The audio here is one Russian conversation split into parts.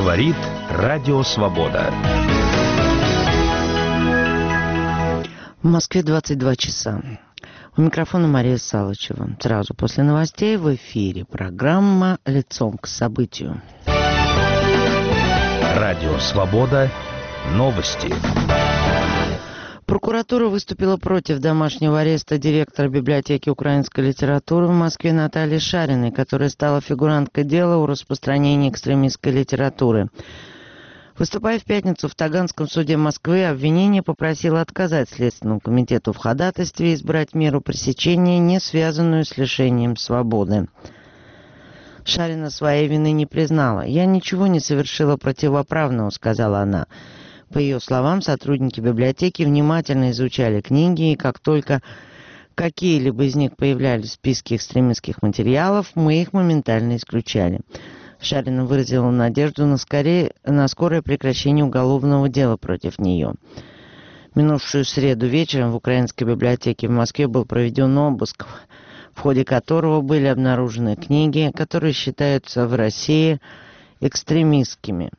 Говорит Радио Свобода. В Москве 22 часа. У микрофона Мария Салычева. Сразу после новостей в эфире программа «Лицом к событию». Радио Свобода. Новости. Прокуратура выступила против домашнего ареста директора библиотеки украинской литературы в Москве Натальи Шариной, которая стала фигуранткой дела о распространении экстремистской литературы. Выступая в пятницу в Таганском суде Москвы, обвинение попросило отказать Следственному комитету в ходатайстве и избрать меру пресечения, не связанную с лишением свободы. Шарина своей вины не признала. «Я ничего не совершила противоправного», — сказала она. По ее словам, сотрудники библиотеки внимательно изучали книги, и как только какие-либо из них появлялись в списке экстремистских материалов, мы их моментально исключали. Шарина выразила надежду на скорое прекращение уголовного дела против нее. Минувшую среду вечером в Украинской библиотеке в Москве был проведен обыск, в ходе которого были обнаружены книги, которые считаются в России экстремистскими.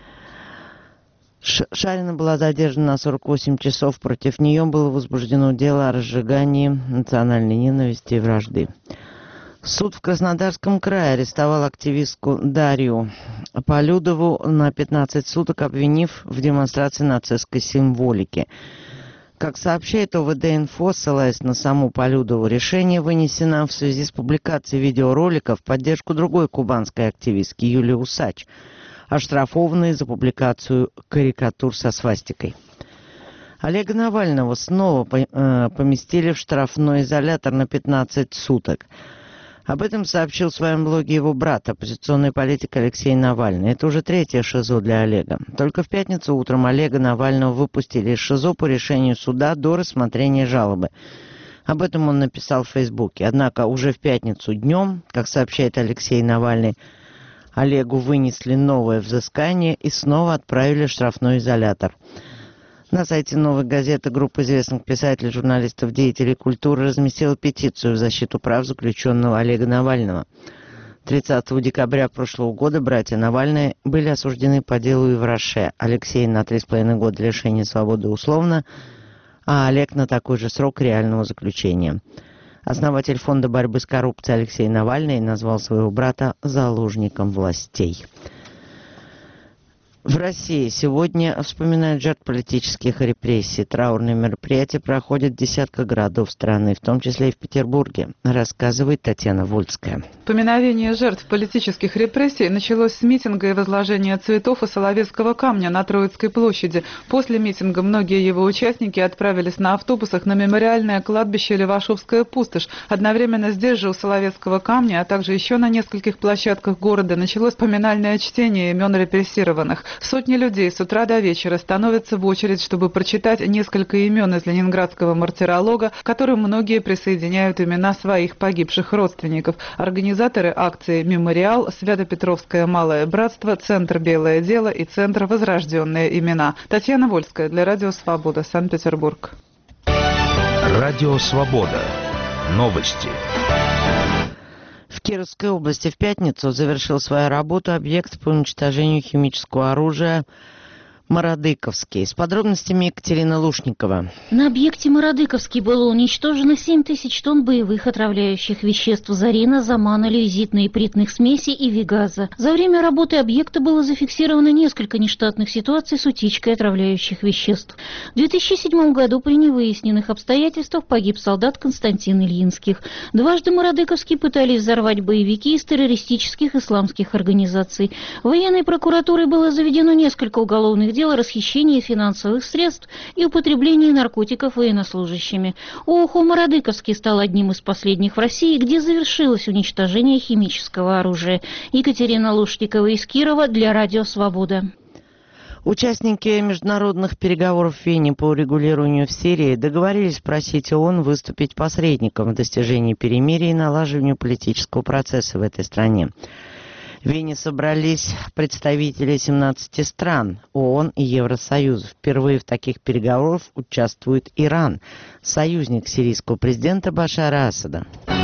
Шарина была задержана на 48 часов. Против нее было возбуждено дело о разжигании национальной ненависти и вражды. Суд в Краснодарском крае арестовал активистку Дарью Полюдову на 15 суток, обвинив в демонстрации нацистской символики. Как сообщает ОВД-инфо, ссылаясь на саму Полюдову, решение вынесено в связи с публикацией видеоролика в поддержку другой кубанской активистки Юлии Усач, оштрафованной за публикацию карикатур со свастикой. Олега Навального снова поместили в штрафной изолятор на 15 суток. Об этом сообщил в своем блоге его брат, оппозиционный политик Алексей Навальный. Это уже третье ШИЗО для Олега. Только в пятницу утром Олега Навального выпустили из ШИЗО по решению суда до рассмотрения жалобы. Об этом он написал в Фейсбуке. Однако уже в пятницу днем, как сообщает Алексей Навальный, Олегу вынесли новое взыскание и снова отправили в штрафной изолятор. На сайте «Новой газеты» группа известных писателей, журналистов, деятелей культуры разместила петицию в защиту прав заключенного Олега Навального. 30 декабря прошлого года братья Навальные были осуждены по делу Ивраше. Алексей на 3,5 года лишения свободы условно, а Олег на такой же срок реального заключения. Основатель фонда борьбы с коррупцией Алексей Навальный назвал своего брата заложником властей. В России сегодня вспоминают жертв политических репрессий. Траурные мероприятия проходят в десятках городов страны, в том числе и в Петербурге, рассказывает Татьяна Вольская. Поминовение жертв политических репрессий началось с митинга и возложения цветов и Соловецкого камня на Троицкой площади. После митинга многие его участники отправились на автобусах на мемориальное кладбище Левашовская пустошь. Одновременно здесь же у Соловецкого камня, а также еще на нескольких площадках города началось поминальное чтение имен репрессированных. Сотни людей с утра до вечера становятся в очередь, чтобы прочитать несколько имен из ленинградского мартиролога, к которым многие присоединяют имена своих погибших родственников. Организаторы акции «Мемориал», Свято-Петровское малое братство, Центр «Белое дело» и Центр «Возрожденные имена». Татьяна Вольская для Радио Свобода, Санкт-Петербург. Радио Свобода. Новости. В Кировской области в пятницу завершил свою работу объект по уничтожению химического оружия Мародыковский. С подробностями Екатерина Лушникова. На объекте Мародыковский было уничтожено 7 тысяч тонн боевых отравляющих веществ зарина, замана, лизитно-ипритных смесей и вигаза. За время работы объекта было зафиксировано несколько нештатных ситуаций с утечкой отравляющих веществ. В 2007 году при невыясненных обстоятельствах погиб солдат Константин Ильинских. Дважды Мародыковский пытались взорвать боевики из террористических исламских организаций. Военной прокуратурой было заведено несколько уголовных дел о расхищении финансовых средств и употреблении наркотиков военнослужащими. Мародыковский стал одним из последних в России, где завершилось уничтожение химического оружия. Екатерина Лушникова из Кирова для Радио Свобода. Участники международных переговоров в Вене по урегулированию в Сирии договорились просить ООН выступить посредником в достижении перемирия и налаживанию политического процесса в этой стране. В Вене собрались представители 17 стран ООН и Евросоюза. Впервые в таких переговорах участвует Иран, союзник сирийского президента Башара Асада.